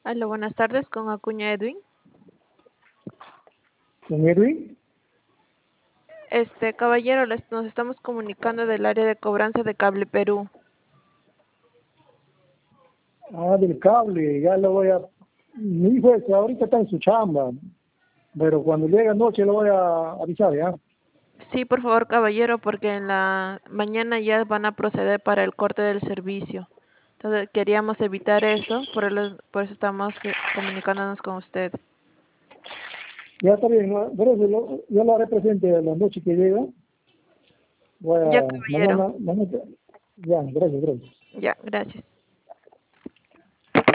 Aló, buenas tardes, con Acuña Edwin. ¿Con Edwin? Caballero, nos estamos comunicando del área de cobranza de Cable Perú. Ah, del cable, ya lo voy a... Mi hijo ahorita está en su chamba, pero cuando llegue anoche lo voy a avisar, ¿ya? Sí, por favor, caballero, porque en la mañana ya van a proceder para el corte del servicio. Entonces, queríamos evitar eso, por eso estamos comunicándonos con usted. Ya está bien, ¿no? Pero yo lo haré presente a la noche que llega. Voy Ya, a... caballero. Mañana, ya, gracias, gracias. Ya, gracias.